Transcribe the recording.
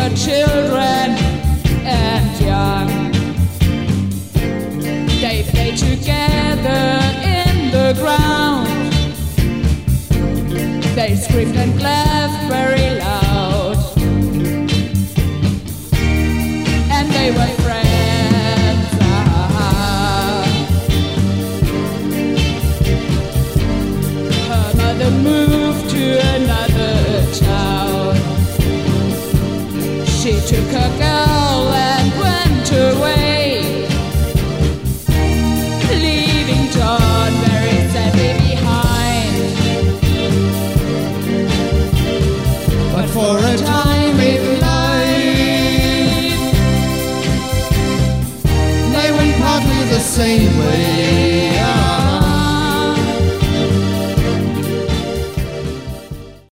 were children and young. They played together in the ground. They screamed and laughed very loud, and they were friends. Her mother moved to another town. She took her girl and went away, leaving John very sadly behind. But for a time in life, they went partly the same way.